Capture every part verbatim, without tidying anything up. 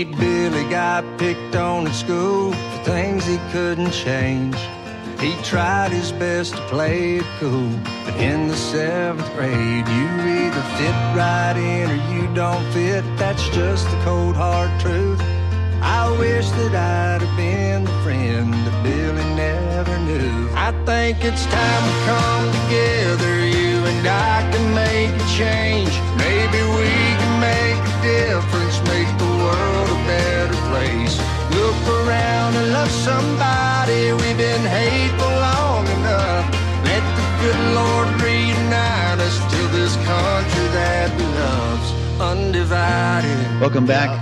eight, Billy got picked on at school for things he couldn't change. He tried his best to play it cool, but in the seventh grade, you either fit right in or you don't fit. That's just the cold hard truth. I wish that I'd have been the friend that Billy never knew. I think it's time we come together, you and I can make a change. Maybe we can make a difference, make the world a better place. Look around and love somebody, we've been hateful long enough. Let the good Lord reunite us to this country that we love's undivided. Welcome back.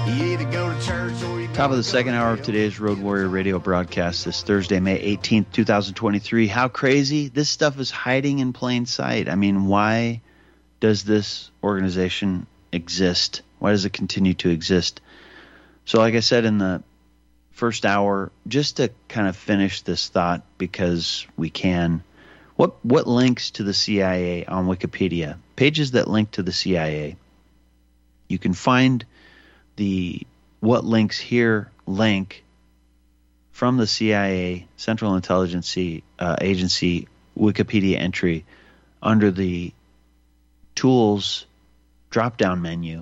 Top of the second hour of today's Road Warrior Radio broadcast this Thursday, May eighteenth, twenty twenty-three. How crazy. This stuff is hiding in plain sight. I mean, why does this organization exist? Why does it continue to exist? So like I said in the first hour, just to kind of finish this thought because we can, what what links to the C I A on Wikipedia? Pages that link to the C I A. You can find the What Links Here link from the C I A, Central Intelligence uh, Agency Wikipedia entry under the Tools drop-down menu.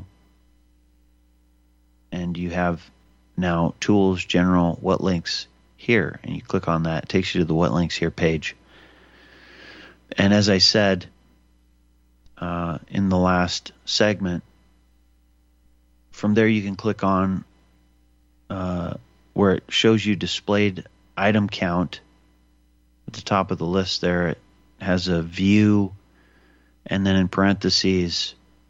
And you have now Tools, General, What Links Here. And you click on that. It takes you to the What Links Here page. And as I said uh, in the last segment, from there, you can click on uh, where it shows you displayed item count at the top of the list there. It has a view, and then in parentheses,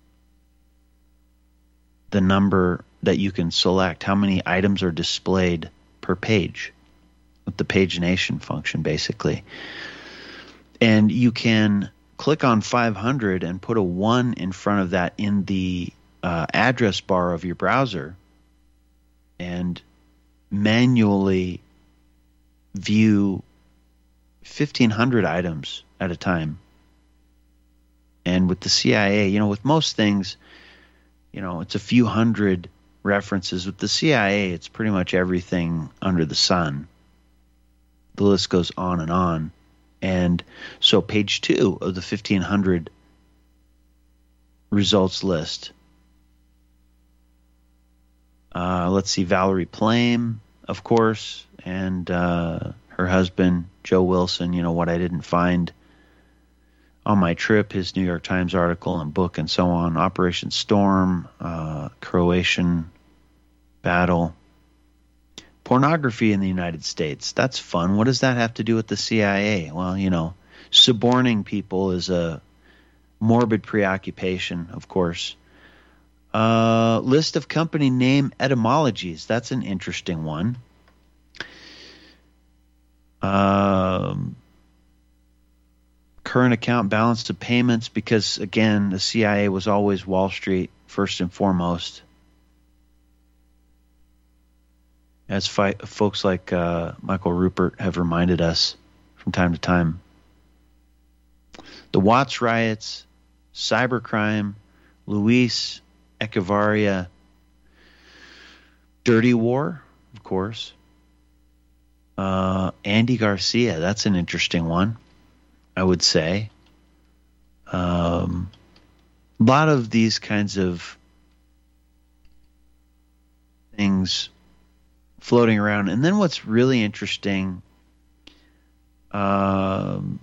the number that you can select, how many items are displayed per page, with the pagination function, basically. And you can click on five hundred and put a one in front of that in the Uh, address bar of your browser and manually view fifteen hundred items at a time. And with the C I A, you know, with most things, you know, it's a few hundred references. With the C I A, it's pretty much everything under the sun. The list goes on and on. And so page two of the fifteen hundred results list. Uh, let's see, Valerie Plame, of course, and uh, her husband, Joe Wilson, you know, what I didn't find on my trip, his New York Times article and book and so on, Operation Storm, uh, Croatian battle, pornography in the United States. That's fun. What does that have to do with the C I A? Well, you know, suborning people is a morbid preoccupation, of course. Uh, list of company name etymologies. That's an interesting one. Um, current account balance to payments, because, again, the C I A was always Wall Street first and foremost. As fi- folks like uh, Michael Rupert have reminded us from time to time. The Watts riots, cybercrime, Luis Echevarria, Dirty War, of course. Uh, Andy Garcia, that's an interesting one, I would say. Um, a lot of these kinds of things floating around. And then what's really interesting, um,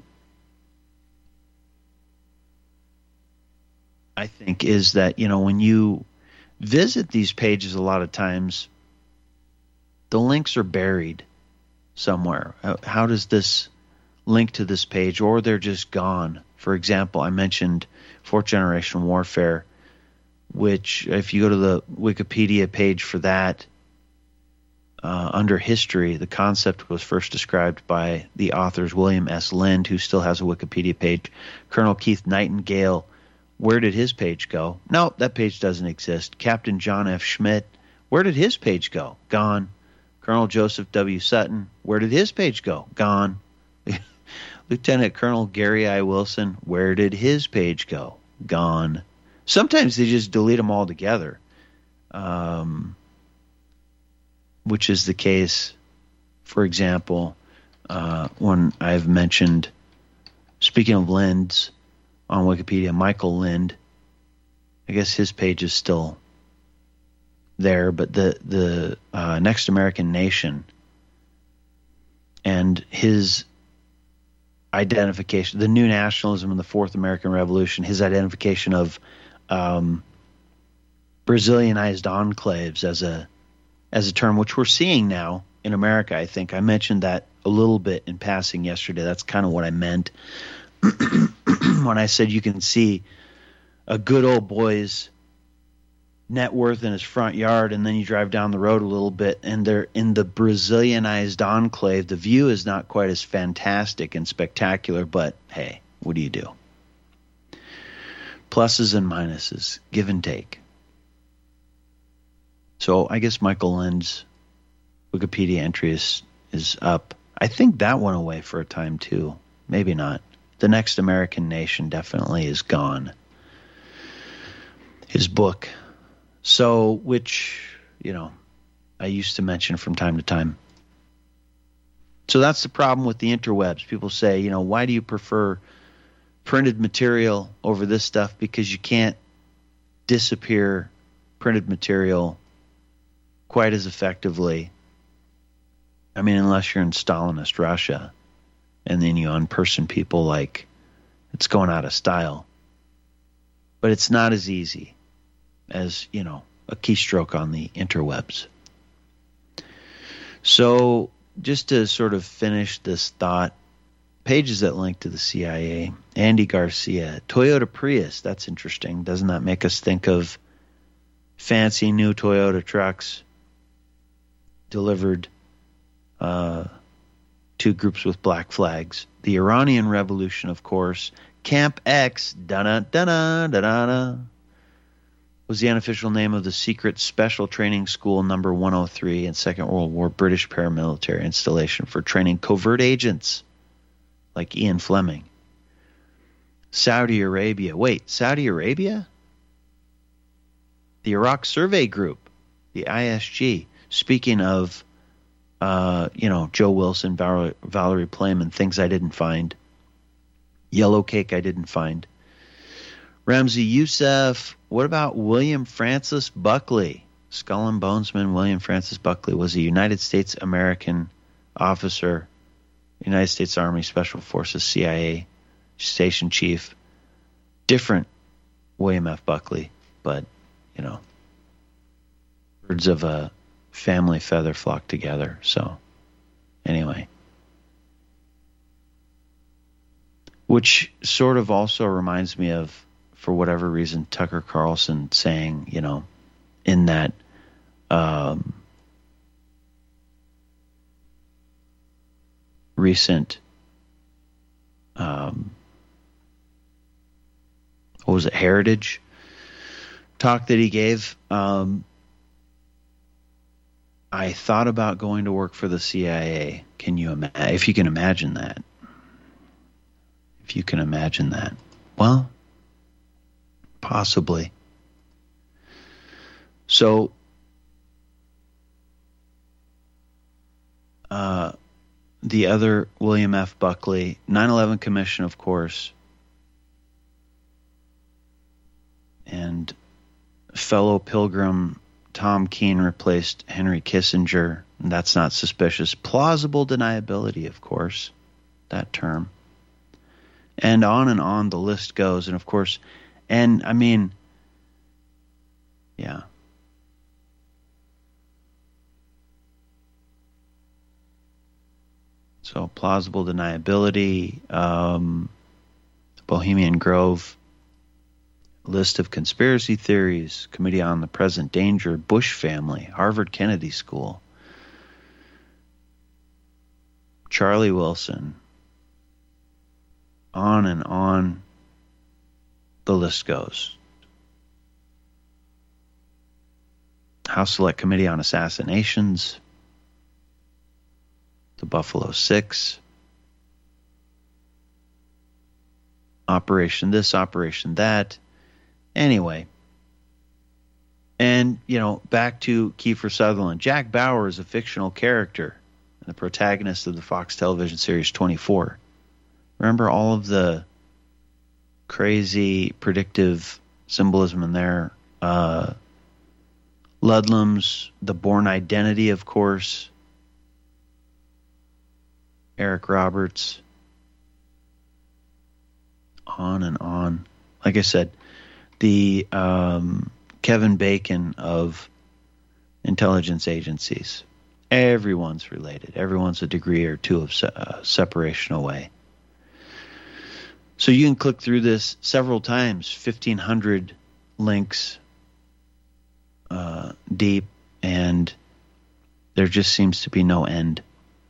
I think, is that, you know, when you visit these pages, a lot of times the links are buried somewhere. How, how does this link to this page? Or they're just gone. For example, I mentioned Fourth Generation Warfare, which if you go to the Wikipedia page for that, uh, under history, the concept was first described by the authors William S. Lind, who still has a Wikipedia page, Colonel Keith Nightingale. Where did his page go? No, that page doesn't exist. Captain John F. Schmidt, where did his page go? Gone. Colonel Joseph W. Sutton, where did his page go? Gone. Lieutenant Colonel Gary I. Wilson, where did his page go? Gone. Sometimes they just delete them all together. Um, which is the case, for example, uh, when I've mentioned, speaking of Linds on Wikipedia, Michael Lind, I guess his page is still there, but the, the uh, Next American Nation and his identification, the new nationalism in the Fourth American Revolution, his identification of um, Brazilianized enclaves as a as a term, which we're seeing now in America, I think. I mentioned that a little bit in passing yesterday. That's kind of what I meant when I said you can see a good old boy's net worth in his front yard, and then you drive down the road a little bit, and they're in the Brazilianized enclave. The view is not quite as fantastic and spectacular, but hey, what do you do? Pluses and minuses, give and take. So I guess Michael Lind's Wikipedia entry is, is up. I think that went away for a time too. Maybe not. The Next American Nation definitely is gone. His book, so which, you know, I used to mention from time to time. So that's the problem with the interwebs. People say, you know, why do you prefer printed material over this stuff? Because you can't disappear printed material quite as effectively. I mean, unless you're in Stalinist Russia and then you unperson people like it's going out of style. But it's not as easy as, you know, a keystroke on the interwebs. So just to sort of finish this thought, pages that link to the C I A, Andy Garcia, Toyota Prius, that's interesting. Doesn't that make us think of fancy new Toyota trucks delivered uh, to groups with black flags? The Iranian Revolution, of course. Camp X, da-da-da-da-da-da, was the unofficial name of the secret special training school number one oh three in Second World War British paramilitary installation for training covert agents like Ian Fleming. Saudi Arabia. Wait, Saudi Arabia? The Iraq Survey Group, the I S G. Speaking of, uh, you know, Joe Wilson, Val- Valerie Plame, and things I didn't find. Yellow Cake I didn't find. Ramzi Youssef. What about William Francis Buckley? Skull and Bonesman William Francis Buckley was a United States American officer, United States Army Special Forces, C I A station chief. Different William F. Buckley, but, you know, birds of a family feather flock together. So, anyway. Which sort of also reminds me of, for whatever reason, Tucker Carlson saying, you know, in that um, recent, um, what was it, Heritage talk that he gave, um, I thought about going to work for the C I A. Can you imagine? If you can imagine that. If you can imagine that. Well, possibly. So, uh, the other William F. Buckley, nine eleven Commission, of course, and fellow Pilgrim Tom Keene replaced Henry Kissinger. And that's not suspicious. Plausible deniability, of course, that term. And on and on the list goes. And, of course, and, I mean, yeah. So, plausible deniability, um, Bohemian Grove, list of conspiracy theories, Committee on the Present Danger, Bush family, Harvard Kennedy School, Charlie Wilson, on and on the list goes. House Select Committee on Assassinations, the Buffalo Six, Operation this, Operation that. Anyway, And, you know, back to Kiefer Sutherland. Jack Bauer is a fictional character and the protagonist of the Fox television series twenty-four. Remember all of the crazy predictive symbolism in there? Uh, Ludlum's The Bourne Identity, of course. Eric Roberts. On and on. Like I said, the um, Kevin Bacon of intelligence agencies. Everyone's related. Everyone's a degree or two of se- uh, separation away. So you can click through this several times, fifteen hundred links uh, deep, and there just seems to be no end.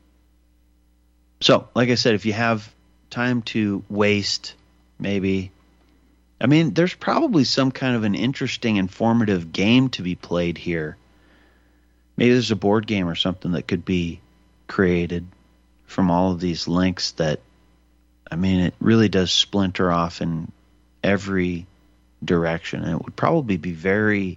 So, like I said, if you have time to waste, maybe, I mean, there's probably some kind of an interesting, informative game to be played here. Maybe there's a board game or something that could be created from all of these links that, I mean, it really does splinter off in every direction. And it would probably be very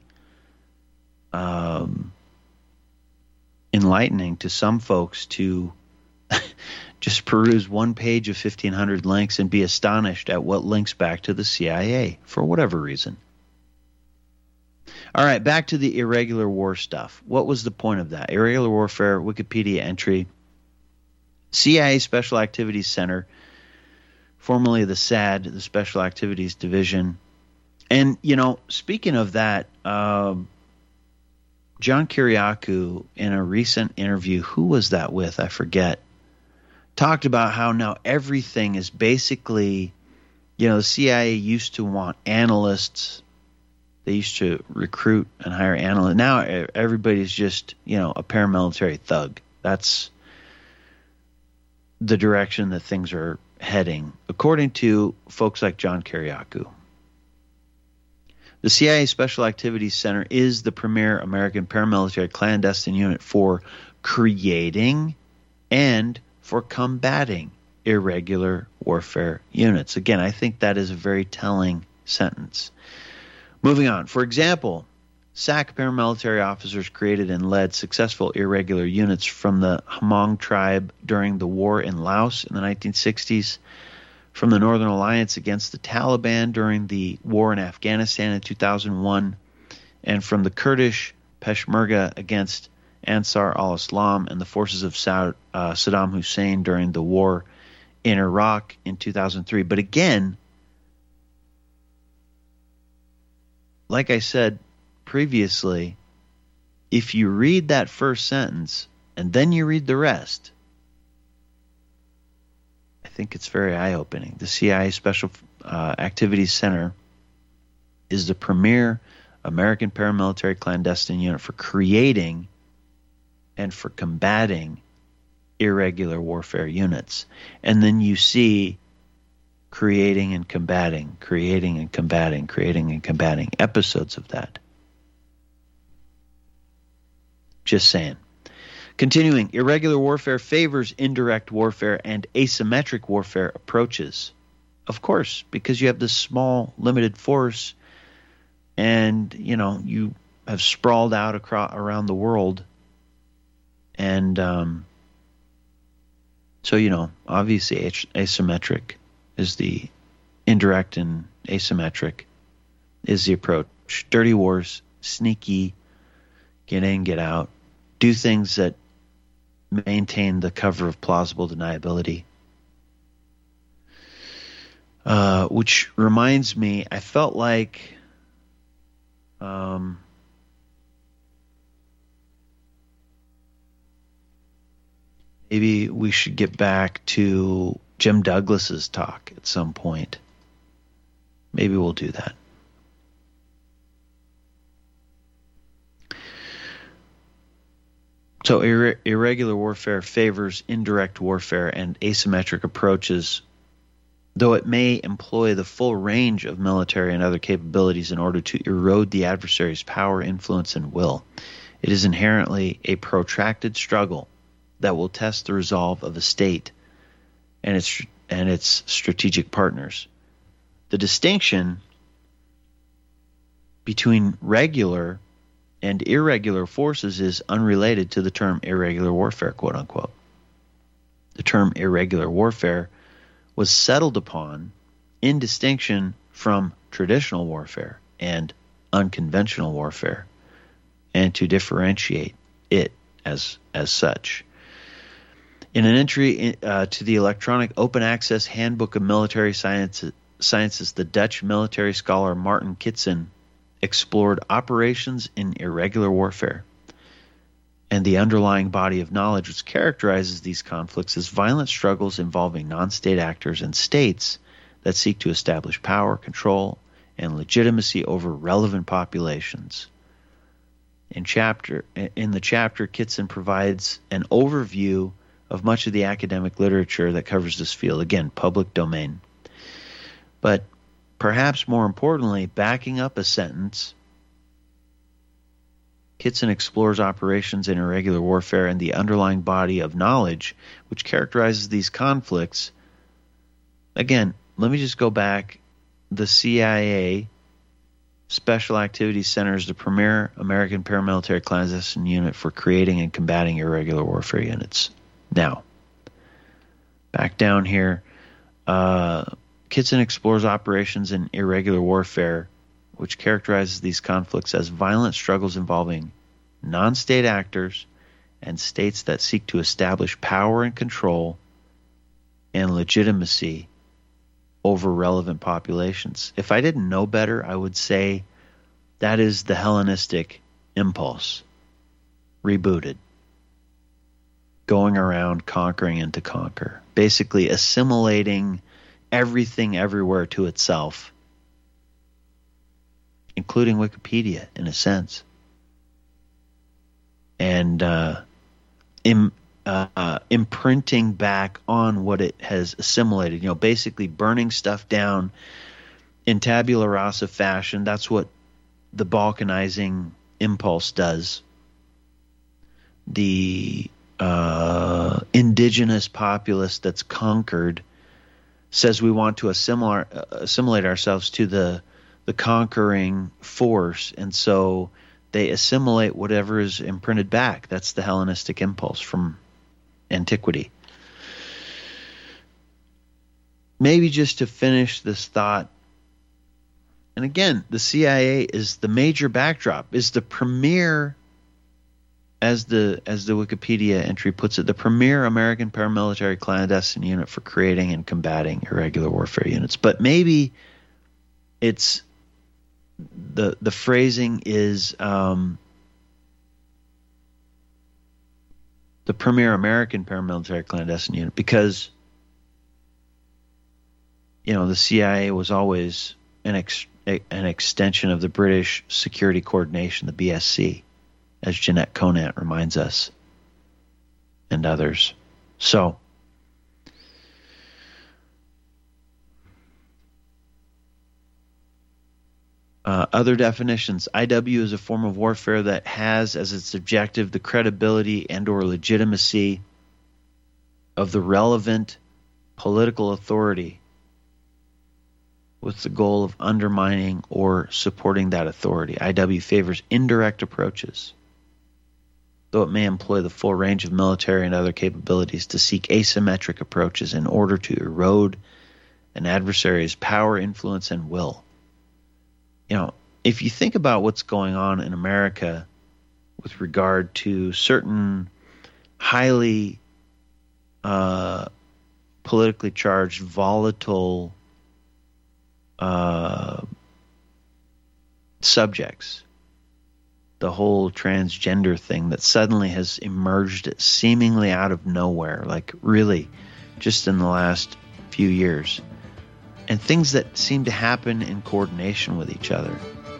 um, enlightening to some folks to just peruse one page of fifteen hundred links and be astonished at what links back to the C I A for whatever reason. All right, back to the irregular war stuff. What was the point of that? Irregular warfare, Wikipedia entry. C I A Special Activities Center, formerly the S A D, the Special Activities Division. And, you know, speaking of that, uh, John Kiriakou, in a recent interview, who was that with? I forget. Talked about how now everything is basically, you know, the C I A used to want analysts. They used to recruit and hire analysts. Now everybody's just, you know, a paramilitary thug. That's the direction that things are heading, according to folks like John Kiriakou. The C I A Special Activities Center is the premier American paramilitary clandestine unit for creating and for combating irregular warfare units. Again, I think that is a very telling sentence. Moving on. For example, S A C paramilitary officers created and led successful irregular units from the Hmong tribe during the war in Laos in the nineteen sixties, from the Northern Alliance against the Taliban during the war in Afghanistan in two thousand one, and from the Kurdish Peshmerga against Ansar al-Islam and the forces of Saud, uh, Saddam Hussein during the war in Iraq in two thousand three. But again, like I said previously, if you read that first sentence and then you read the rest, I think it's very eye-opening. The C I A Special uh, Activities Center is the premier American paramilitary clandestine unit for creating and for combating irregular warfare units. And then you see creating and combating, creating and combating, creating and combating, episodes of that. Just saying. Continuing, irregular warfare favors indirect warfare and asymmetric warfare approaches. Of course, because you have this small, limited force and, you know, you have sprawled out across, around the world. And um, so, you know, obviously asymmetric is the indirect, and asymmetric is the approach. Dirty wars, sneaky, get in, get out, do things that maintain the cover of plausible deniability. Uh, which reminds me, I felt like um, maybe we should get back to Jim Douglas's talk at some point. Maybe we'll do that. So ir- irregular warfare favors indirect warfare and asymmetric approaches, though it may employ the full range of military and other capabilities in order to erode the adversary's power, influence, and will. It is inherently a protracted struggle that will test the resolve of a state and its and its strategic partners. The distinction between regular and irregular forces is unrelated to the term irregular warfare, quote unquote. The term irregular warfare was settled upon in distinction from traditional warfare and unconventional warfare, and to differentiate it as as such. In an entry uh, to the electronic open access handbook of military science, sciences, the Dutch military scholar Martin Kitson explored operations in irregular warfare and the underlying body of knowledge which characterizes these conflicts as violent struggles involving non-state actors and states that seek to establish power, control, and legitimacy over relevant populations. In chapter in the chapter, Kitson provides an overview of much of the academic literature that covers this field, again, public domain. But perhaps more importantly, backing up a sentence, Kitson explores operations in irregular warfare and the underlying body of knowledge which characterizes these conflicts. Again, let me just go back. The C I A Special Activities Center is the premier American paramilitary clandestine unit for creating and combating irregular warfare units. Now, back down here, uh, Kitson explores operations in irregular warfare, which characterizes these conflicts as violent struggles involving non-state actors and states that seek to establish power and control and legitimacy over relevant populations. If I didn't know better, I would say that is the Hellenistic impulse, rebooted. Going around conquering and to conquer, basically assimilating everything everywhere to itself, including Wikipedia in a sense, and uh, im, uh, uh, imprinting back on what it has assimilated. You know, basically burning stuff down in tabula rasa fashion. That's what the balkanizing impulse does. The uh, indigenous populace that's conquered says we want to assimilate, uh, assimilate ourselves to the the conquering force, and so they assimilate whatever is imprinted back. That's the Hellenistic impulse from antiquity. Maybe just to finish this thought, and again, the C I A is the major backdrop, is the premier, as the as the Wikipedia entry puts it, the premier American paramilitary clandestine unit for creating and combating irregular warfare units. But maybe it's the the phrasing is um, the premier American paramilitary clandestine unit, because you know the C I A was always an ex, an extension of the British Security Coordination, the B S C, as Jeanette Conant reminds us, and others. So, uh, other definitions. I W is a form of warfare that has as its objective the credibility and or legitimacy of the relevant political authority with the goal of undermining or supporting that authority. I W favors indirect approaches, though it may employ the full range of military and other capabilities to seek asymmetric approaches in order to erode an adversary's power, influence, and will. You know, if you think about what's going on in America with regard to certain highly uh, politically charged, volatile uh, subjects, the whole transgender thing that suddenly has emerged seemingly out of nowhere, like really just in the last few years, and things that seem to happen in coordination with each other.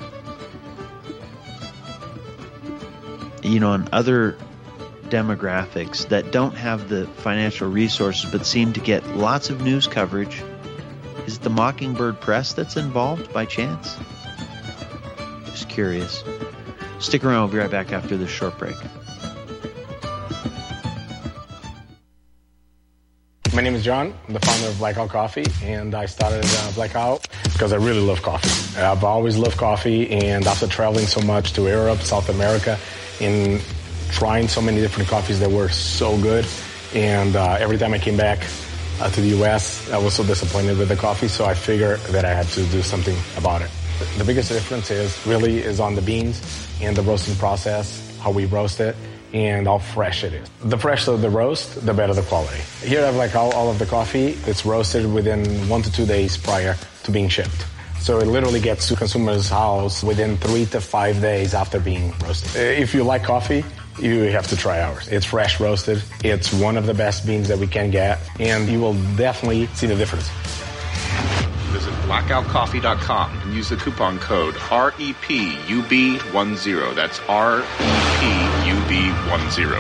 You know, and other demographics that don't have the financial resources but seem to get lots of news coverage. Is it the Mockingbird Press that's involved by chance? Just curious. Stick around. We'll be right back after this short break. My name is John. I'm the founder of Blackout Coffee, and I started uh, Blackout because I really love coffee. I've always loved coffee, and after traveling so much to Europe, South America, and trying so many different coffees that were so good, and uh, every time I came back uh, to the U S, I was so disappointed with the coffee, so I figured that I had to do something about it. The biggest difference is really is on the beans and the roasting process, how we roast it, and how fresh it is. The fresher the roast, the better the quality. Here I have like all, all of the coffee. It's roasted within one to two days prior to being shipped. So it literally gets to consumer's house within three to five days after being roasted. If you like coffee, you have to try ours. It's fresh roasted. It's one of the best beans that we can get, and you will definitely see the difference. Visit blackout coffee dot com and use the coupon code R E P U B ten. That's R E P U B ten.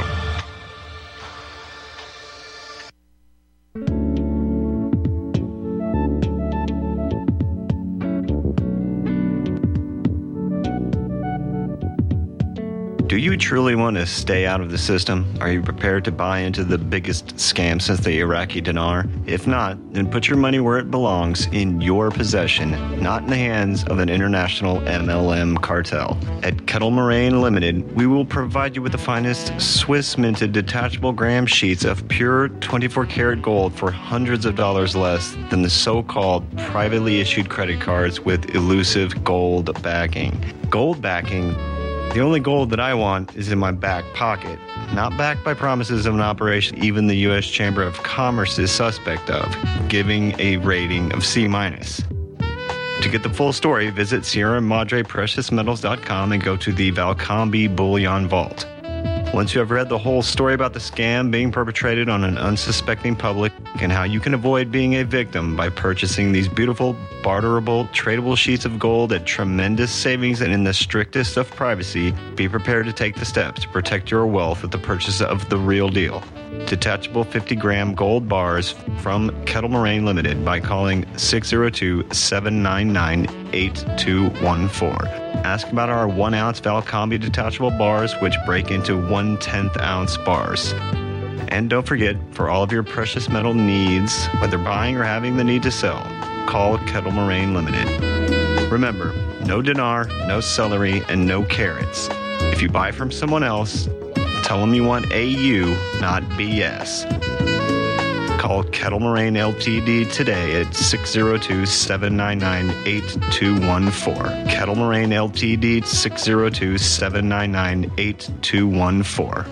Do you truly want to stay out of the system? Are you prepared to buy into the biggest scam since the Iraqi dinar? If not, then put your money where it belongs, in your possession, not in the hands of an international M L M cartel. At Kettle Moraine Limited, we will provide you with the finest Swiss minted detachable gram sheets of pure twenty-four karat gold for hundreds of dollars less than the so-called privately issued credit cards with elusive gold backing. Gold backing? The only gold that I want is in my back pocket, not backed by promises of an operation even the U S Chamber of Commerce is suspect of, giving a rating of C minus. To get the full story, visit Sierra Madre Precious Metals dot com and go to the Valcombe Bullion Vault. Once you have read the whole story about the scam being perpetrated on an unsuspecting public and how you can avoid being a victim by purchasing these beautiful, barterable, tradable sheets of gold at tremendous savings and in the strictest of privacy, be prepared to take the steps to protect your wealth with the purchase of the real deal. Detachable fifty gram gold bars from Kettle Moraine Limited by calling six oh two, seven nine nine, eight two one four. Ask about our one ounce Valcombe detachable bars, which break into one tenth ounce bars. And don't forget, for all of your precious metal needs, whether buying or having the need to sell, call Kettle Moraine Limited. Remember, no dinar, no celery, and no carrots. If you buy from someone else, tell them you want A U, not B S. Call Kettle Moraine Limited today at six oh two, seven nine nine, eight two one four. Kettle Moraine Limited, six oh two, seven nine nine, eight two one four.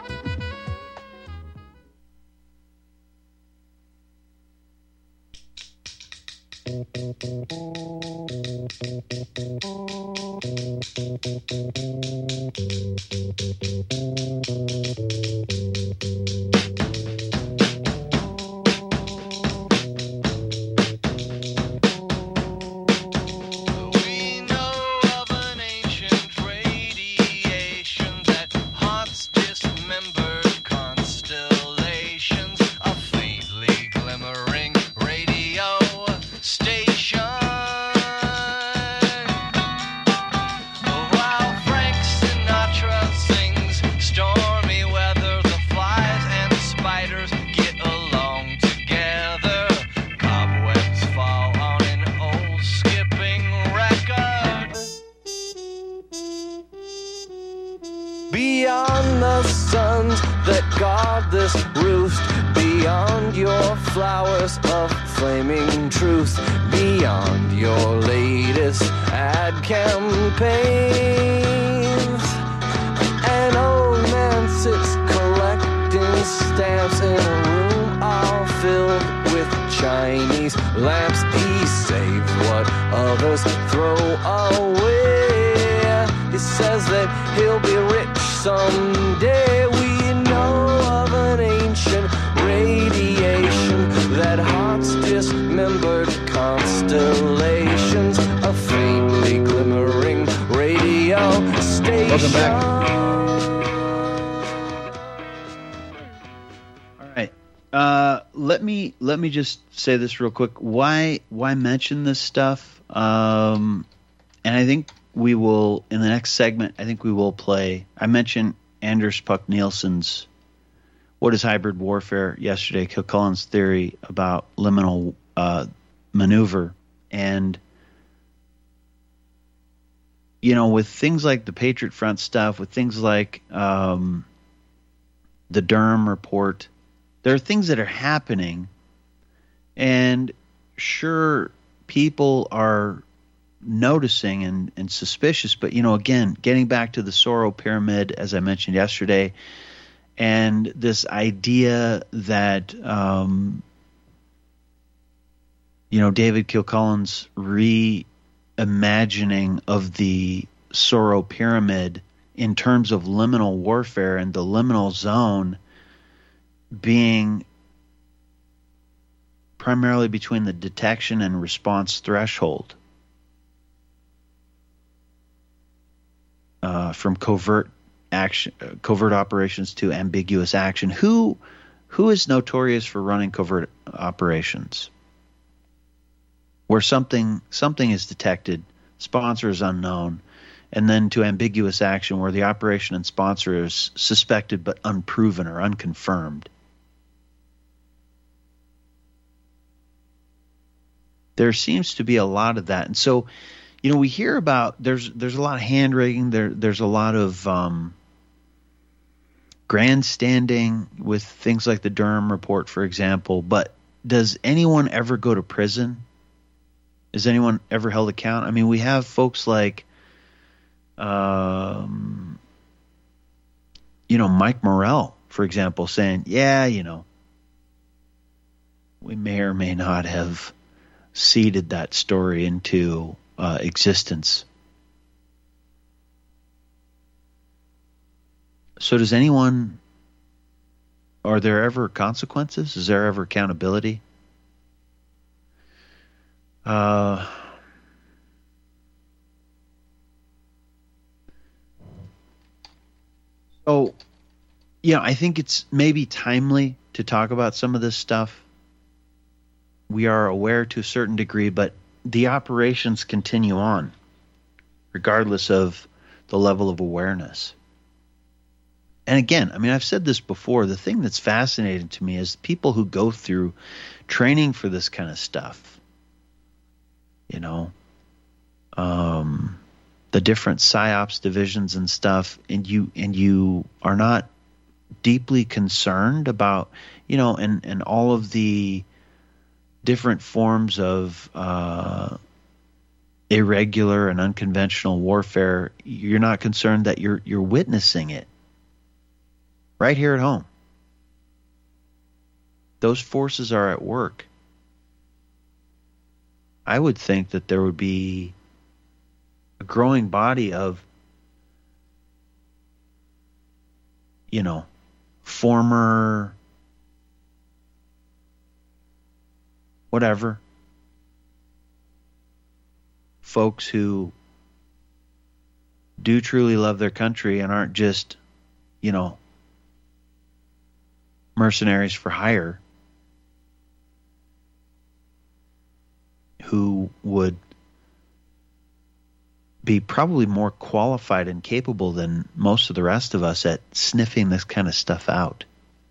Beyond the suns that guard this roost, beyond your flowers of flaming truth, beyond your latest ad campaigns, an old man sits collecting stamps in a room all filled with Chinese lamps. He saves what others throw away. He says that he'll be rich someday. We know of an ancient radiation that haunts dismembered constellations, a faintly glimmering radio station. Welcome back. All right. Uh, let me let me just say this real quick. Why why mention this stuff? Um, and I think we will, in the next segment, I think we will play, I mentioned Anders Puck Nielsen's What is hybrid warfare? Yesterday, Kilcullen's theory about liminal uh, maneuver. And, you know, with things like the Patriot Front stuff, with things like um, the Durham report, there are things that are happening. And sure, people are noticing and, and suspicious. But, you know, again, getting back to the Soro pyramid, as I mentioned yesterday, and this idea that, um, you know, David Kilcullen's reimagining of the Soro pyramid in terms of liminal warfare and the liminal zone being primarily between the detection and response threshold uh, from covert action, covert operations to ambiguous action. Who, who is notorious for running covert operations? Where something something is detected, sponsor is unknown, and then to ambiguous action where the operation and sponsor is suspected but unproven or unconfirmed. There seems to be a lot of that, and so, you know, we hear about there's there's a lot of hand wringing. There there's a lot of um, grandstanding with things like the Durham report, for example. But does anyone ever go to prison? Is anyone ever held account? I mean, we have folks like, um, you know, Mike Morrell, for example, saying, yeah, you know, we may or may not have seeded that story into uh, existence. So does anyone, are there ever consequences? Is there ever accountability? Uh, so, yeah, I think it's maybe timely to talk about some of this stuff. We are aware to a certain degree, but the operations continue on, regardless of the level of awareness. And again, I mean, I've said this before, the thing that's fascinating to me is people who go through training for this kind of stuff, you know, um, the different PSYOPs divisions and stuff, and you and you are not deeply concerned about, you know, and, and all of the different forms of uh, irregular and unconventional warfare, you're not concerned that you're you're witnessing it right here at home. Those forces are at work. I would think that there would be a growing body of, you know, former whatever folks who do truly love their country and aren't just, you know, mercenaries for hire, who would be probably more qualified and capable than most of the rest of us at sniffing this kind of stuff out.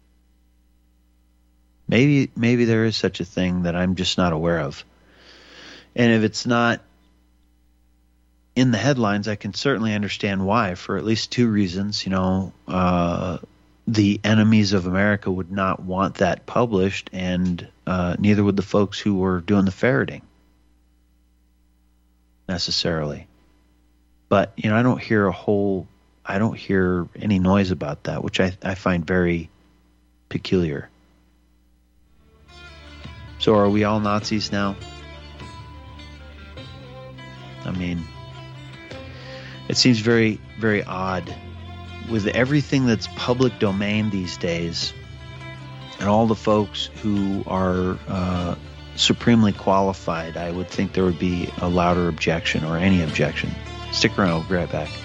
Maybe maybe there is such a thing that I'm just not aware of. And if it's not in the headlines, I can certainly understand why, for at least two reasons. You know, uh, the enemies of America would not want that published, and uh, neither would the folks who were doing the ferreting necessarily. But, you know, I don't hear a whole, I don't hear any noise about that, which I, I find very peculiar. So are we all Nazis now? I mean, it seems very, very odd with everything that's public domain these days and all the folks who are uh, supremely qualified. I would think there would be a louder objection, or any objection. Stick around, we'll be right back.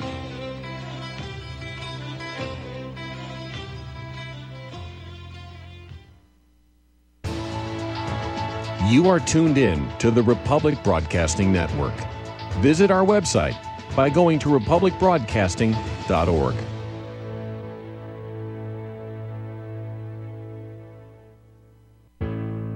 You are tuned in to the Republic Broadcasting Network. Visit our website by going to republic broadcasting dot org.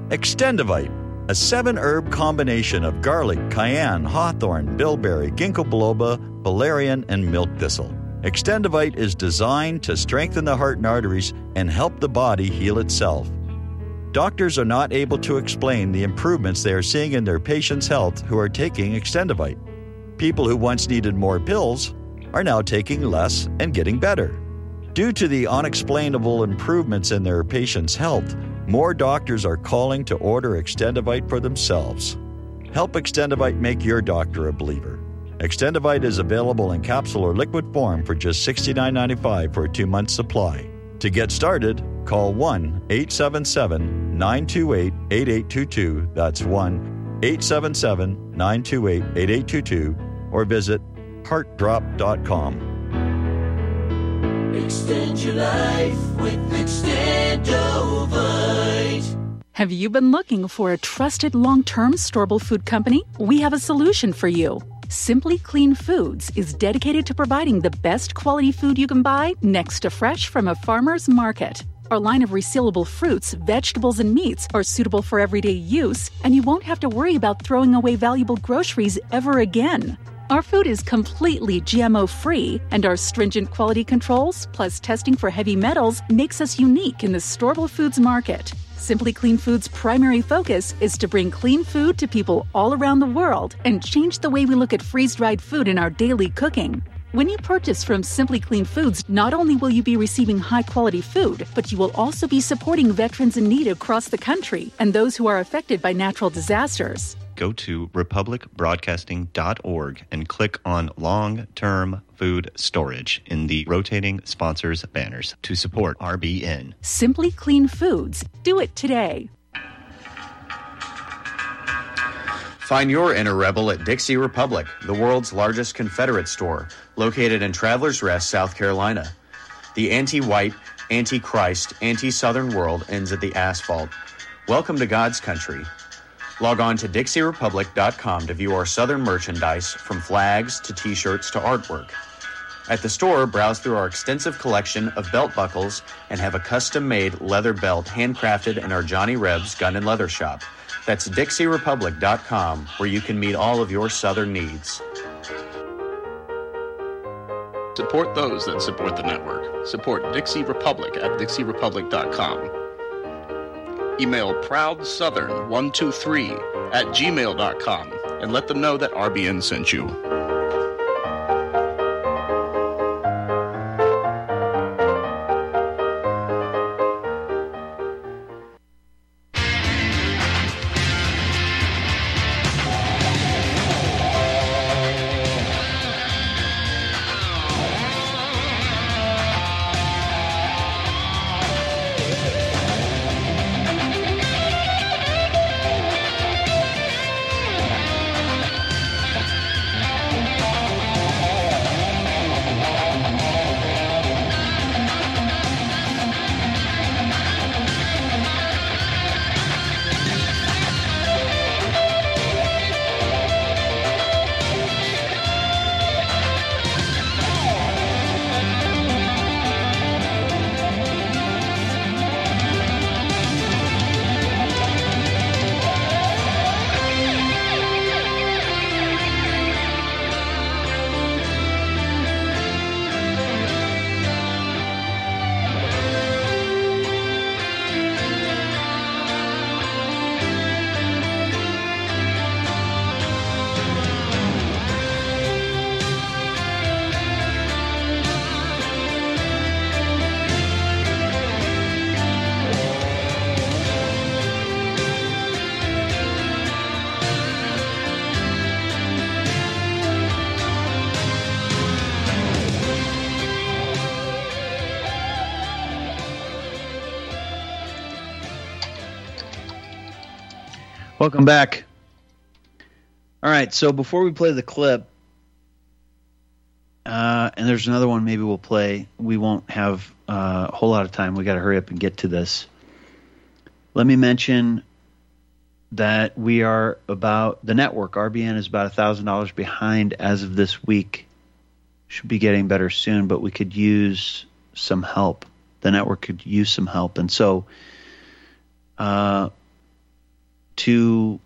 Extendivite, a seven-herb combination of garlic, cayenne, hawthorn, bilberry, ginkgo biloba, valerian, and milk thistle. Extendivite is designed to strengthen the heart and arteries and help the body heal itself. Doctors are not able to explain the improvements they are seeing in their patients' health who are taking Extendivite. People who once needed more pills are now taking less and getting better. Due to the unexplainable improvements in their patients' health, more doctors are calling to order Extendivite for themselves. Help Extendivite make your doctor a believer. Extendivite is available in capsule or liquid form for just sixty-nine ninety-five for a two-month supply. To get started, call one eight seven seven, nine two eight, eight eight two two. That's one eight seven seven, nine two eight, eight eight two two. Or visit heart drop dot com. Extend your life with Extendovite. Have you been looking for a trusted long-term storable food company? We have a solution for you. Simply Clean Foods is dedicated to providing the best quality food you can buy next to fresh from a farmer's market. Our line of resealable fruits, vegetables, and meats are suitable for everyday use, and you won't have to worry about throwing away valuable groceries ever again. Our food is completely G M O-free, and our stringent quality controls, plus testing for heavy metals, makes us unique in the storable foods market. Simply Clean Foods' primary focus is to bring clean food to people all around the world and change the way we look at freeze-dried food in our daily cooking. When you purchase from Simply Clean Foods, not only will you be receiving high-quality food, but you will also be supporting veterans in need across the country and those who are affected by natural disasters. Go to republic broadcasting dot org and click on long-term food storage in the rotating sponsors banners to support R B N. Simply Clean Foods. Do it today. Find your inner rebel at Dixie Republic, the world's largest Confederate store, located in Travelers Rest, South Carolina. The anti-white, anti-Christ, anti-Southern world ends at the asphalt. Welcome to God's country. Log on to dixie republic dot com to view our Southern merchandise, from flags to t-shirts to artwork. At the store, browse through our extensive collection of belt buckles and have a custom-made leather belt handcrafted in our Johnny Reb's Gun and Leather Shop. That's dixie republic dot com, where you can meet all of your Southern needs. Support those that support the network. Support Dixie Republic at dixie republic dot com. Email proud southern one two three at gmail dot com and let them know that R B N sent you. Welcome back. All right, so before we play the clip, uh, and there's another one maybe we'll play. We won't have uh, a whole lot of time. We got to hurry up and get to this. Let me mention that we are about, the network, R B N, is about one thousand dollars behind as of this week. Should be getting better soon, but we could use some help. The network could use some help. And so uh, to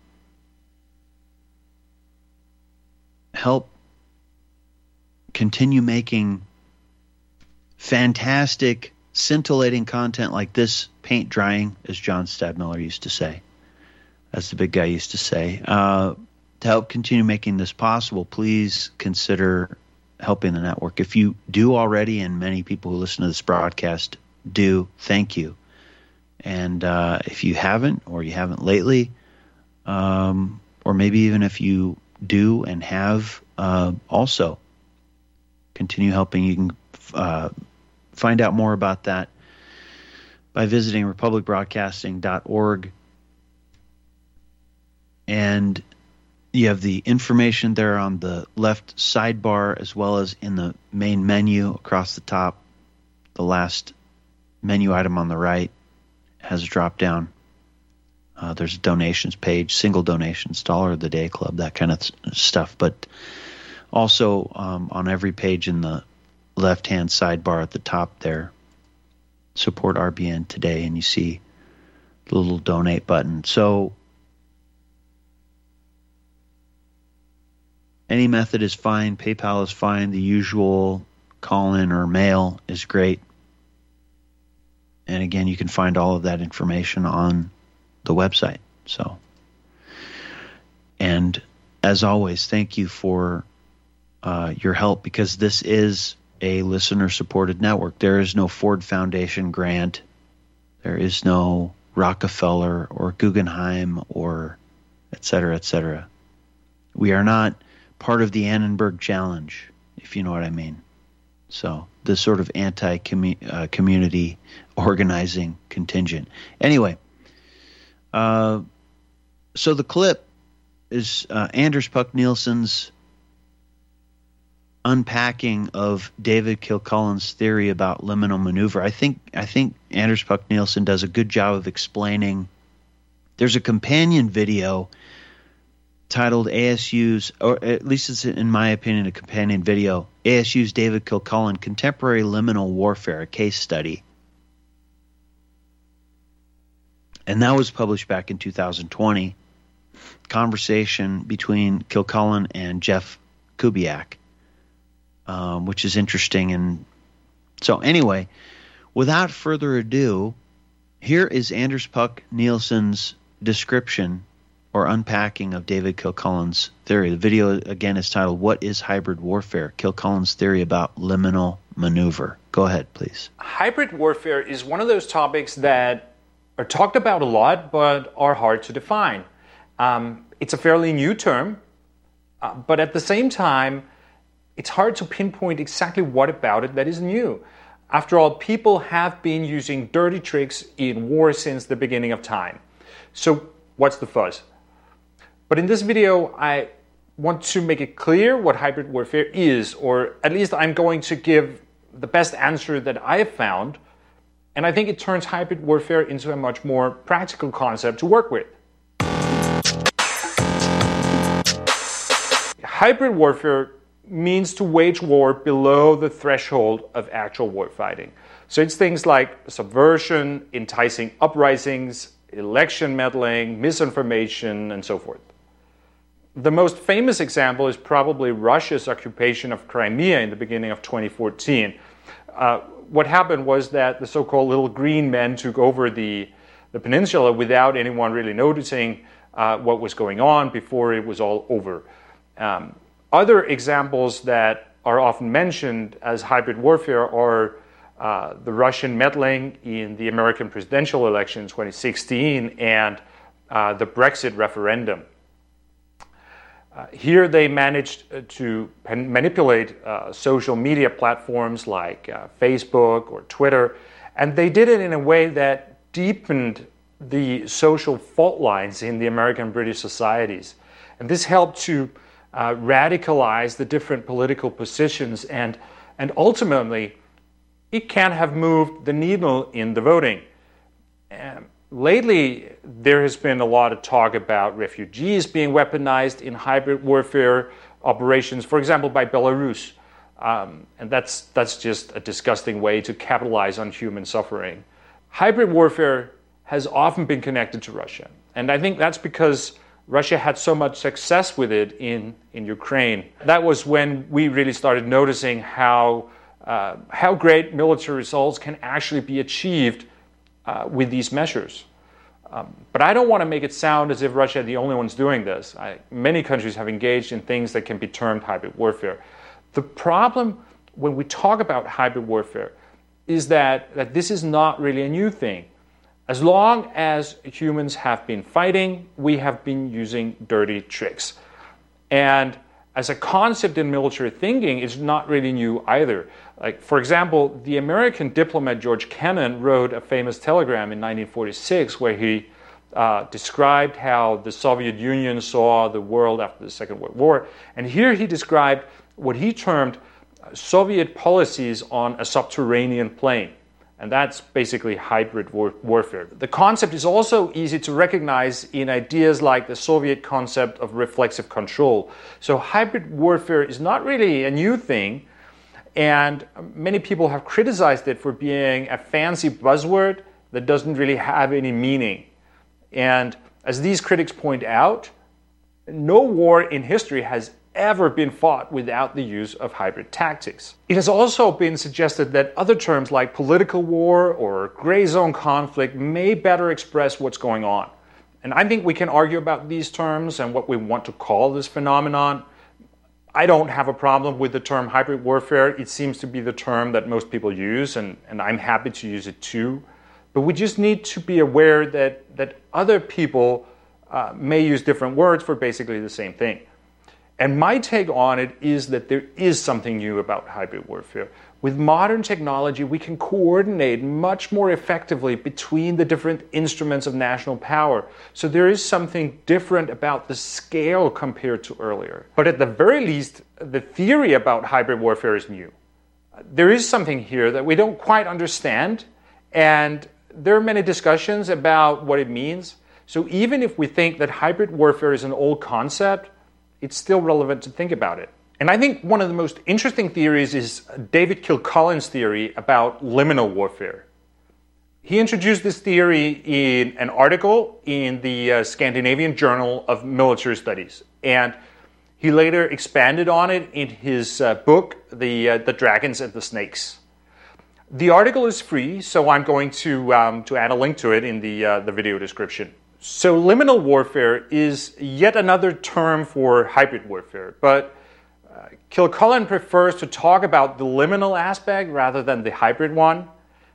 help continue making fantastic, scintillating content like this, paint drying, as John Stadmiller used to say, as the big guy used to say. Uh, to help continue making this possible, please consider helping the network. If you do already, and many people who listen to this broadcast do, thank you. And uh, if you haven't, or you haven't lately, um, or maybe even if you do and have, uh, also continue helping. You can uh, find out more about that by visiting republic broadcasting dot org. And you have the information there on the left sidebar, as well as in the main menu across the top. The last menu item on the right has a drop down. Uh, there's a donations page, single donations, dollar of the day club, that kind of th- stuff. But also um, on every page in the left-hand sidebar at the top there, support R B N today, and you see the little donate button. So any method is fine. PayPal is fine. The usual call-in or mail is great. And again, you can find all of that information on the website. So, and as always, thank you for uh, your help, because this is a listener-supported network. There is no Ford Foundation grant. There is no Rockefeller or Guggenheim or et cetera, et cetera. We are not part of the Annenberg Challenge, if you know what I mean. So this sort of anti-community uh, organizing contingent. Anyway, uh, so the clip is uh, Anders Puck Nielsen's unpacking of David Kilcullen's theory about liminal maneuver. I think I think Anders Puck Nielsen does a good job of explaining. There's a companion video titled A S U's, or at least it's in my opinion a companion video, A S U's David Kilcullen, Contemporary Liminal Warfare, a case study. And that was published back in two thousand twenty. Conversation between Kilcullen and Jeff Kubiak, um, which is interesting. And so anyway, without further ado, here is Anders Puck Nielsen's description or unpacking of David Kilcullen's theory. The video, again, is titled, What is Hybrid Warfare? Kilcullen's Theory About Liminal Maneuver. Go ahead, please. Hybrid warfare is one of those topics that are talked about a lot, but are hard to define. Um, it's a fairly new term, uh, but at the same time, it's hard to pinpoint exactly what about it that is new. After all, people have been using dirty tricks in war since the beginning of time. So what's the fuzz? But in this video, I want to make it clear what hybrid warfare is, or at least I'm going to give the best answer that I have found, and I think it turns hybrid warfare into a much more practical concept to work with. Hybrid warfare means to wage war below the threshold of actual war fighting. So it's things like subversion, enticing uprisings, election meddling, misinformation, and so forth. The most famous example is probably Russia's occupation of Crimea in the beginning of twenty fourteen. Uh, what happened was that the so-called little green men took over the, the peninsula without anyone really noticing uh, what was going on before it was all over. Um, other examples that are often mentioned as hybrid warfare are uh, the Russian meddling in the American presidential election in twenty sixteen and uh, the Brexit referendum. Uh, here they managed to pen- manipulate uh, social media platforms like uh, Facebook or Twitter, and they did it in a way that deepened the social fault lines in the American British societies. And this helped to uh, radicalize the different political positions, and, and ultimately it can have moved the needle in the voting. Um, Lately, there has been a lot of talk about refugees being weaponized in hybrid warfare operations, for example, by Belarus. Um, and that's, that's just a disgusting way to capitalize on human suffering. Hybrid warfare has often been connected to Russia. And I think that's because Russia had so much success with it in, in Ukraine. That was when we really started noticing how, uh, how great military results can actually be achieved uh, with these measures. Um, but I don't want to make it sound as if Russia is the only ones doing this. I, many countries have engaged in things that can be termed hybrid warfare. The problem when we talk about hybrid warfare is that, that this is not really a new thing. As long as humans have been fighting, we have been using dirty tricks. And as a concept in military thinking, it's not really new either. Like, for example, the American diplomat George Kennan wrote a famous telegram in nineteen forty-six where he uh, described how the Soviet Union saw the world after the Second World War. And here he described what he termed Soviet policies on a subterranean plane. And that's basically hybrid war- warfare. The concept is also easy to recognize in ideas like the Soviet concept of reflexive control. So hybrid warfare is not really a new thing, and many people have criticized it for being a fancy buzzword that doesn't really have any meaning. And as these critics point out, no war in history has ever been fought without the use of hybrid tactics. It has also been suggested that other terms like political war or gray zone conflict may better express what's going on. And I think we can argue about these terms and what we want to call this phenomenon. I don't have a problem with the term hybrid warfare. It seems to be the term that most people use, and, and I'm happy to use it too. But we just need to be aware that, that other people uh, may use different words for basically the same thing. And my take on it is that there is something new about hybrid warfare. With modern technology, we can coordinate much more effectively between the different instruments of national power. So there is something different about the scale compared to earlier. But at the very least, the theory about hybrid warfare is new. There is something here that we don't quite understand, and there are many discussions about what it means. So even if we think that hybrid warfare is an old concept, it's still relevant to think about it. And I think one of the most interesting theories is David Kilcullen's theory about liminal warfare. He introduced this theory in an article in the uh, Scandinavian Journal of Military Studies. And he later expanded on it in his uh, book, the, uh, the Dragons and the Snakes. The article is free, so I'm going to, um, to add a link to it in the, uh, the video description. So liminal warfare is yet another term for hybrid warfare, but uh, Kilcullen prefers to talk about the liminal aspect rather than the hybrid one,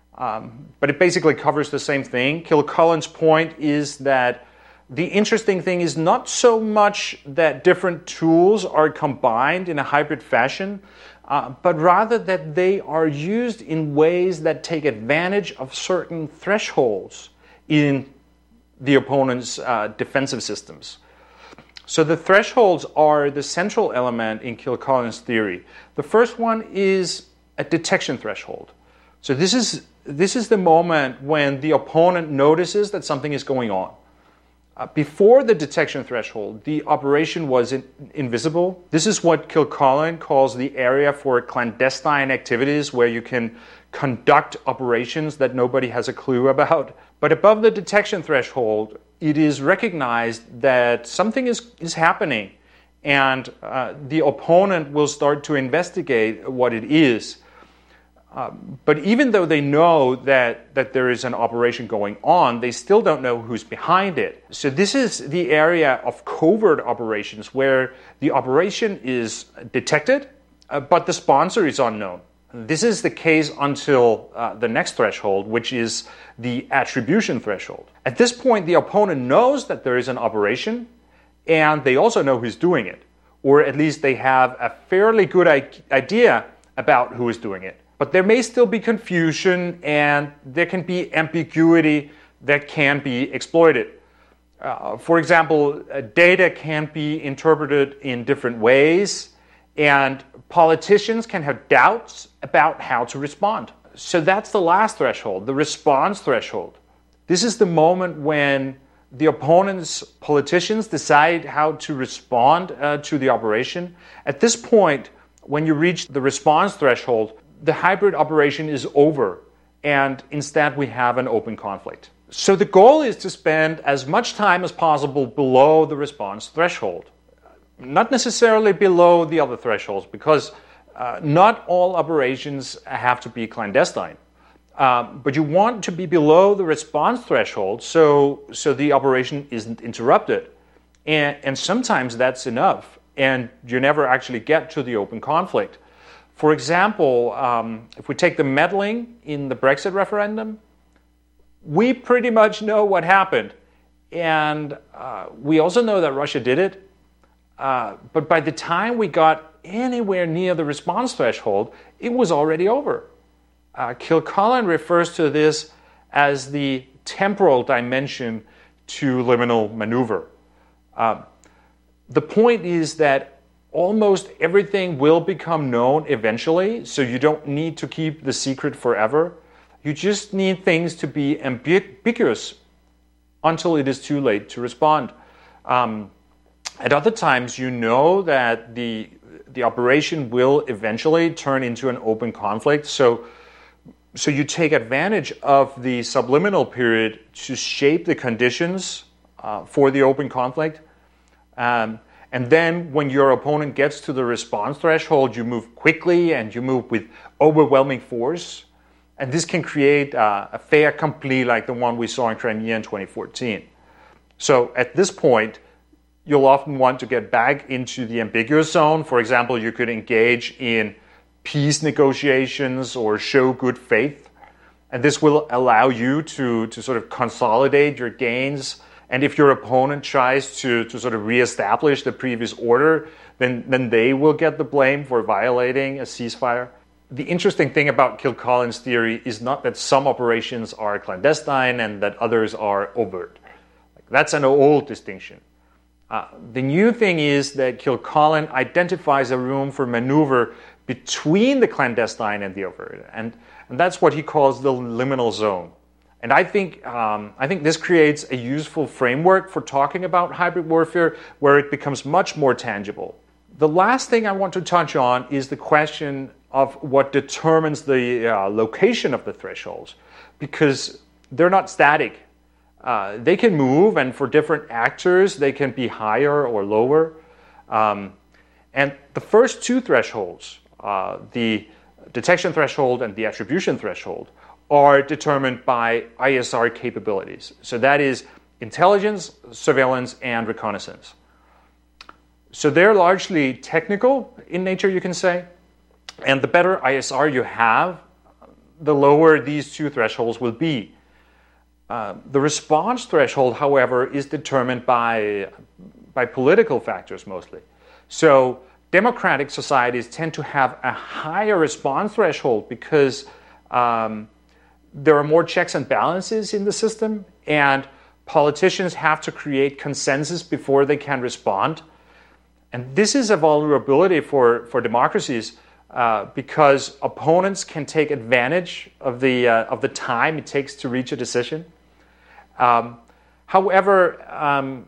um, but it basically covers the same thing. Kilcullen's point is that the interesting thing is not so much that different tools are combined in a hybrid fashion, uh, but rather that they are used in ways that take advantage of certain thresholds in the opponent's uh, defensive systems. So the thresholds are the central element in Kilcullen's theory. The first one is a detection threshold. So this is, this is the moment when the opponent notices that something is going on. Uh, before the detection threshold, the operation was in, invisible. This is what Kilcullen calls the area for clandestine activities, where you can conduct operations that nobody has a clue about. But above the detection threshold, it is recognized that something is, is happening, and uh, the opponent will start to investigate what it is. Uh, but even though they know that, that there is an operation going on, they still don't know who's behind it. So this is the area of covert operations where the operation is detected, uh, but the sponsor is unknown. This is the case until uh, the next threshold, which is the attribution threshold. At this point, the opponent knows that there is an operation, and they also know who's doing it, or at least they have a fairly good idea about who is doing it. But there may still be confusion, and there can be ambiguity that can be exploited. Uh, for example, uh, data can be interpreted in different ways, and politicians can have doubts about how to respond. So that's the last threshold, the response threshold. This is the moment when the opponent's politicians decide how to respond uh, to the operation. At this point, when you reach the response threshold, the hybrid operation is over, and instead we have an open conflict. So the goal is to spend as much time as possible below the response threshold, not necessarily below the other thresholds, because uh, not all operations have to be clandestine. Um, but you want to be below the response threshold so, so the operation isn't interrupted. And, and sometimes that's enough, and you never actually get to the open conflict. For example, um, if we take the meddling in the Brexit referendum, we pretty much know what happened. And uh, we also know that Russia did it. Uh, but by the time we got anywhere near the response threshold, it was already over. Uh, Kilcullen refers to this as the temporal dimension to liminal maneuver. Uh, the point is that almost everything will become known eventually, so you don't need to keep the secret forever. You just need things to be ambiguous until it is too late to respond. Um, at other times, you know that the, the operation will eventually turn into an open conflict, so So you take advantage of the subliminal period to shape the conditions uh, for the open conflict. Um, and then when your opponent gets to the response threshold, you move quickly and you move with overwhelming force. And this can create uh, a fait accompli like the one we saw in Crimea in twenty fourteen. So at this point, you'll often want to get back into the ambiguous zone. For example, you could engage in peace negotiations or show good faith. And this will allow you to, to sort of consolidate your gains. And if your opponent tries to, to sort of reestablish the previous order, then, then they will get the blame for violating a ceasefire. The interesting thing about Kilcullen's theory is not that some operations are clandestine and that others are overt. That's an old distinction. Uh, the new thing is that Kilcullen identifies a room for maneuver between the clandestine and the overt, and, and that's what he calls the liminal zone. And I think um, I think this creates a useful framework for talking about hybrid warfare, where it becomes much more tangible. The last thing I want to touch on is the question of what determines the uh, location of the thresholds, because they're not static. Uh, they can move, and for different actors, they can be higher or lower. Um, and the first two thresholds, Uh, the detection threshold and the attribution threshold, are determined by I S R capabilities. So that is intelligence, surveillance, and reconnaissance. So they're largely technical in nature, you can say. And the better I S R you have, the lower these two thresholds will be. Uh, the response threshold, however, is determined by, by political factors mostly. So democratic societies tend to have a higher response threshold because um, there are more checks and balances in the system, and politicians have to create consensus before they can respond. And this is a vulnerability for, for democracies uh, because opponents can take advantage of the, uh, of the time it takes to reach a decision. Um, however, um,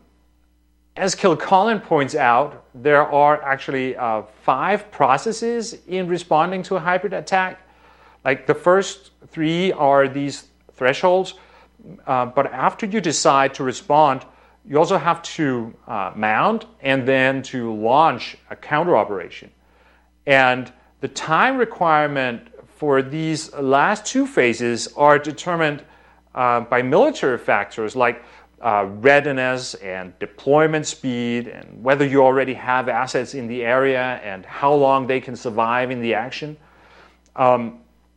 as Kilcullen points out, there are actually uh, five processes in responding to a hybrid attack. Like the first three are these thresholds, uh, but after you decide to respond, you also have to uh, mount and then to launch a counter operation. And the time requirement for these last two phases are determined uh, by military factors like Uh, readiness and deployment speed, and whether you already have assets in the area and how long they can survive in the action. Um,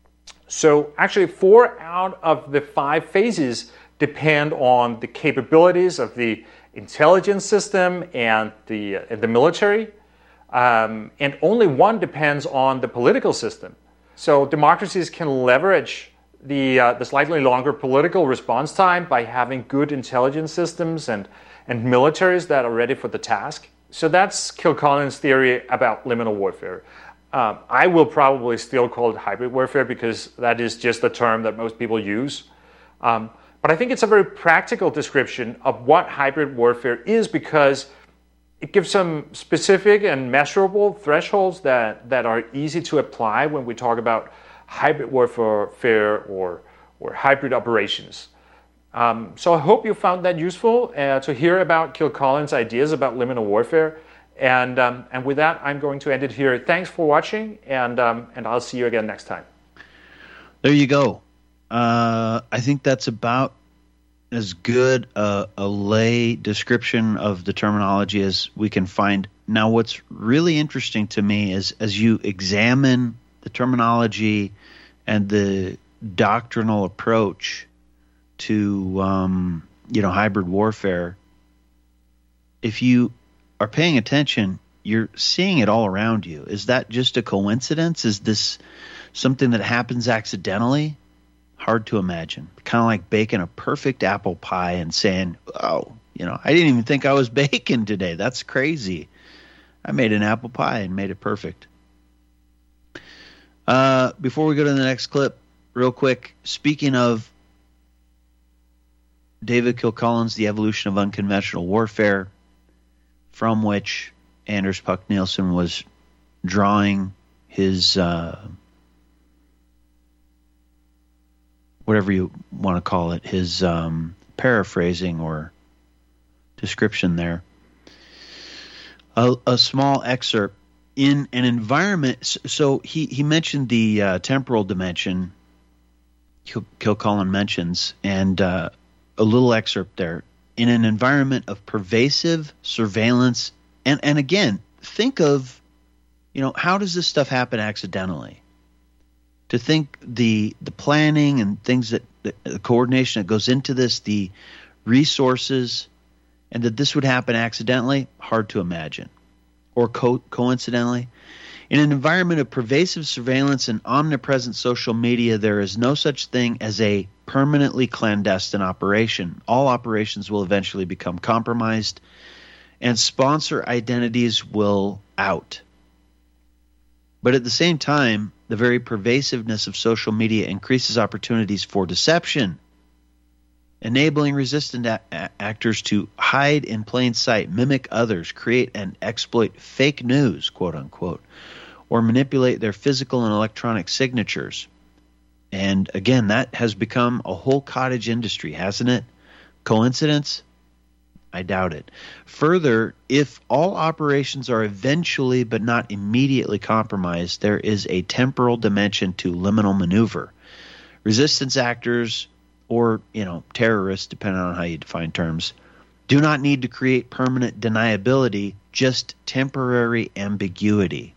so actually four out of the five phases depend on the capabilities of the intelligence system and the, uh, the military, um, and only one depends on the political system. So democracies can leverage The, uh, the slightly longer political response time by having good intelligence systems and, and militaries that are ready for the task. So that's Kilcullen's theory about liminal warfare. Um, I will probably still call it hybrid warfare because that is just the term that most people use. Um, but I think it's a very practical description of what hybrid warfare is, because it gives some specific and measurable thresholds that, that are easy to apply when we talk about hybrid warfare or, or hybrid operations. Um, so I hope you found that useful uh, to hear about Kilcullen's ideas about liminal warfare. And um, and with that, I'm going to end it here. Thanks for watching, and um, and I'll see you again next time. There you go. Uh, I think that's about as good a, a lay description of the terminology as we can find. Now, what's really interesting to me is as you examine the terminology and the doctrinal approach to um, you know hybrid warfare, if you are paying attention, you're seeing it all around you. Is that just a coincidence? Is this something that happens accidentally? Hard to imagine. Kind of like baking a perfect apple pie and saying, oh, you know, I didn't even think I was baking today. That's crazy. I made an apple pie and made it perfect. Uh, before we go to the next clip, real quick, speaking of David Kilcullen's The Evolution of Unconventional Warfare, from which Anders Puck Nielsen was drawing his, uh, whatever you want to call it, his um, paraphrasing or description there. A, a small excerpt in an environment. So he, he mentioned the uh, temporal dimension, Kil- Kilcullen mentions, and uh, a little excerpt there. In an environment of pervasive surveillance, and, and again, think of, you know, how does this stuff happen accidentally? To think the the planning and things that, the, the coordination that goes into this, the resources, and that this would happen accidentally, hard to imagine. Or co- coincidentally. In an environment of pervasive surveillance and omnipresent social media, there is no such thing as a permanently clandestine operation. All operations will eventually become compromised, and sponsor identities will out. But at the same time, the very pervasiveness of social media increases opportunities for deception, enabling resistant a- a- actors to hide in plain sight, mimic others, create and exploit fake news, quote unquote, or manipulate their physical and electronic signatures. And again, that has become a whole cottage industry, hasn't it? Coincidence? I doubt it. Further, if all operations are eventually but not immediately compromised, there is a temporal dimension to liminal maneuver. Resistance actors, or, you know, terrorists, depending on how you define terms, do not need to create permanent deniability, just temporary ambiguity.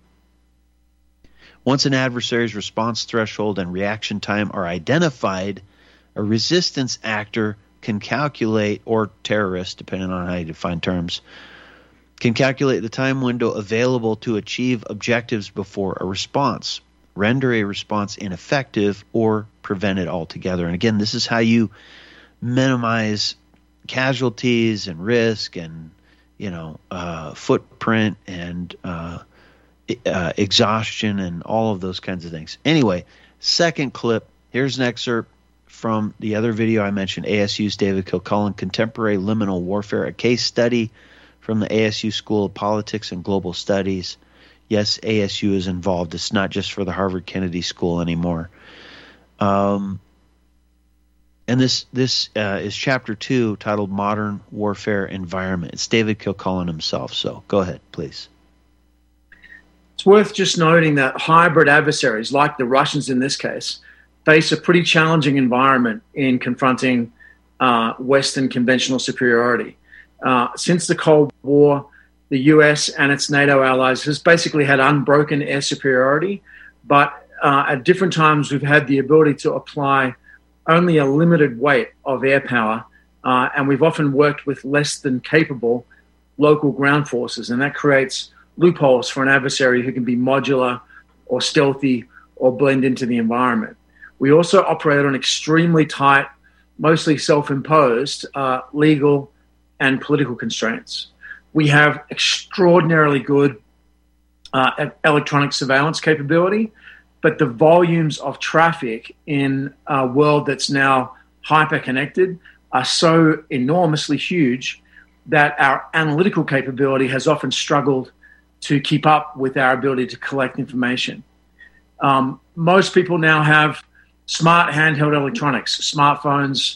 Once an adversary's response threshold and reaction time are identified, a resistance actor can calculate, or terrorist, depending on how you define terms, can calculate the time window available to achieve objectives before a response, render a response ineffective, or prevent it altogether. And again, this is how you minimize casualties and risk and, you know, uh, footprint and uh, uh, exhaustion and all of those kinds of things. Anyway, second clip, here's an excerpt from the other video I mentioned, A S U's David Kilcullen, Contemporary Liminal Warfare, a case study from the A S U School of Politics and Global Studies. Yes, A S U is involved. It's not just for the Harvard Kennedy School anymore. Um, and this this uh, is chapter two, titled Modern Warfare Environment. It's David Kilcullen himself, so go ahead, please. It's worth just noting that hybrid adversaries, like the Russians in this case, face a pretty challenging environment in confronting uh, Western conventional superiority. Uh, since the Cold War, the U S and its NATO allies has basically had unbroken air superiority, but uh, at different times we've had the ability to apply only a limited weight of air power, uh, and we've often worked with less than capable local ground forces, and that creates loopholes for an adversary who can be modular or stealthy or blend into the environment. We also operate on extremely tight, mostly self-imposed uh, legal and political constraints. We have extraordinarily good uh, electronic surveillance capability, but the volumes of traffic in a world that's now hyper-connected are so enormously huge that our analytical capability has often struggled to keep up with our ability to collect information. Um, most people now have smart handheld electronics, smartphones,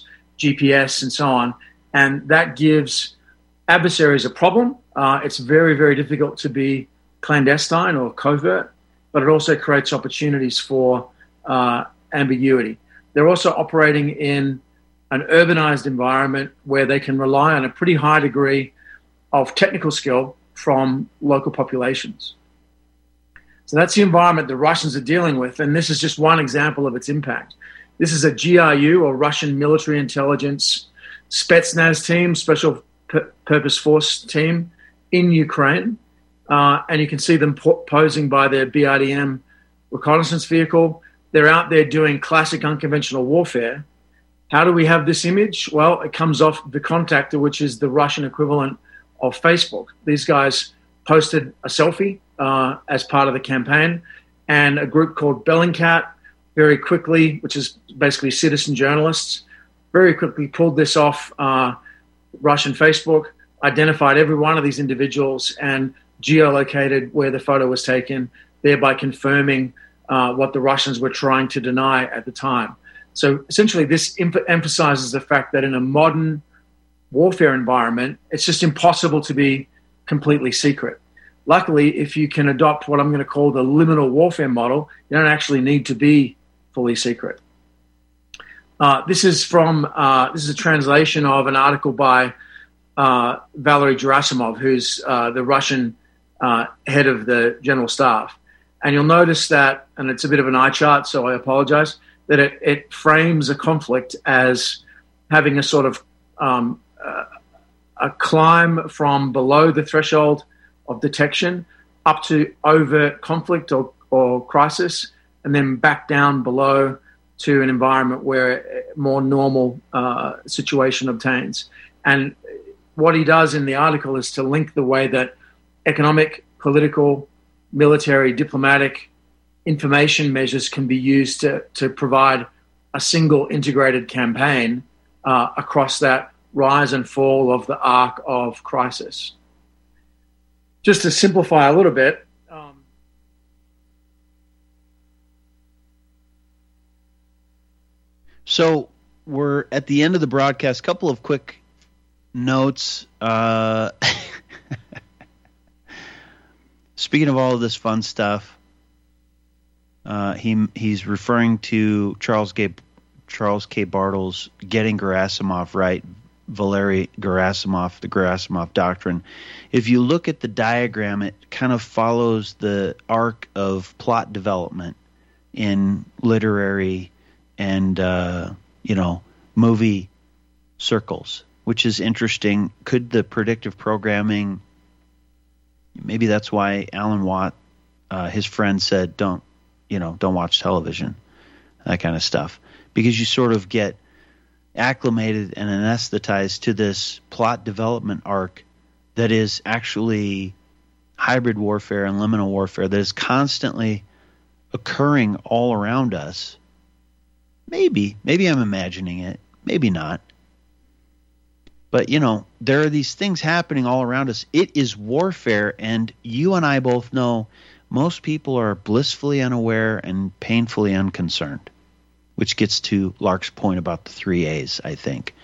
G P S, and so on. And that gives adversaries a problem. Uh, it's very, very difficult to be clandestine or covert, but it also creates opportunities for uh, ambiguity. They're also operating in an urbanized environment where they can rely on a pretty high degree of technical skill from local populations. So that's the environment the Russians are dealing with, and this is just one example of its impact. This is a G R U, or Russian Military Intelligence Spetsnaz team, Special Pur- Purpose Force team in Ukraine, uh, and you can see them po- posing by their B R D M reconnaissance vehicle. They're out there doing classic unconventional warfare. How do we have this image? Well, it comes off the Contactor, which is the Russian equivalent of Facebook. These guys posted a selfie uh, as part of the campaign, and a group called Bellingcat very quickly, which is basically citizen journalists, very quickly pulled this off uh, Russian Facebook, identified every one of these individuals and geolocated where the photo was taken, thereby confirming uh, what the Russians were trying to deny at the time. So essentially this em- emphasizes the fact that in a modern warfare environment, it's just impossible to be completely secret. Luckily, if you can adopt what I'm going to call the liminal warfare model, you don't actually need to be fully secret. Uh, this is from uh, this is a translation of an article by uh, Valery Gerasimov, who's uh, the Russian uh, head of the General Staff. And you'll notice that, and it's a bit of an eye chart, so I apologize, that it, it frames a conflict as having a sort of um, uh, a climb from below the threshold of detection up to overt conflict or, or crisis, and then back down below to an environment where a more normal uh, situation obtains. And what he does in the article is to link the way that economic, political, military, diplomatic, information measures can be used to, to provide a single integrated campaign uh, across that rise and fall of the arc of crisis. Just to simplify a little bit, um, so we're at the end of the broadcast. Couple of quick notes. Uh, speaking of all of this fun stuff, uh, he he's referring to Charles K. Charles K. Bartle's Getting Gerasimov Right, Valery Gerasimov, the Gerasimov Doctrine. If you look at the diagram, it kind of follows the arc of plot development in literary and, uh, you know, movie circles, which is interesting. Could the predictive programming, maybe that's why Alan Watt, uh, his friend, said, don't, you know, don't watch television, that kind of stuff, because you sort of get acclimated and anesthetized to this plot development arc that is actually hybrid warfare and liminal warfare that is constantly occurring all around us. Maybe, maybe I'm imagining it, maybe not. But, you know, there are these things happening all around us. It is warfare, and you and I both know most people are blissfully unaware and painfully unconcerned, which gets to Lark's point about the three A's, I think.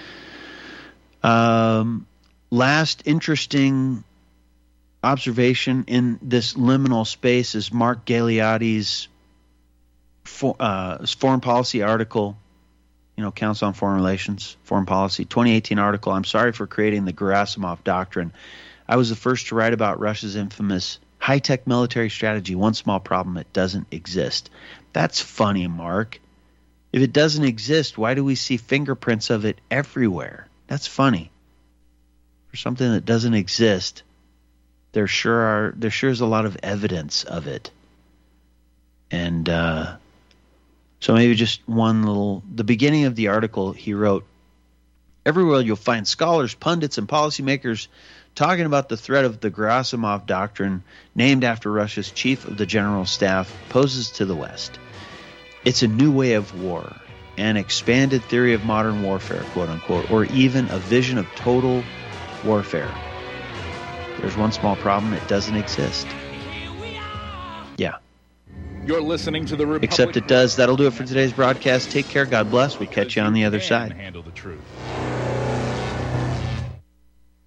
Um, last interesting observation in this liminal space is Mark Galeotti's for, uh, foreign policy article, you know, Council on Foreign Relations, Foreign Policy, twenty eighteen article, I'm sorry for creating the Gerasimov Doctrine. I was the first to write about Russia's infamous high-tech military strategy. One small problem, it doesn't exist. That's funny, Mark. If it doesn't exist, why do we see fingerprints of it everywhere? That's funny. For something that doesn't exist, there sure are there sure is a lot of evidence of it. And uh, so maybe just one little, the beginning of the article, he wrote, everywhere you'll find scholars, pundits, and policymakers talking about the threat of the Gerasimov Doctrine, named after Russia's chief of the general staff, poses to the West. It's a new way of war, an expanded theory of modern warfare, quote unquote, or even a vision of total warfare. There's one small problem, it doesn't exist. Yeah. You're listening to the Republic. Except it does. That'll do it for today's broadcast. Take care. God bless. We'll catch you on the other side. Handle the truth.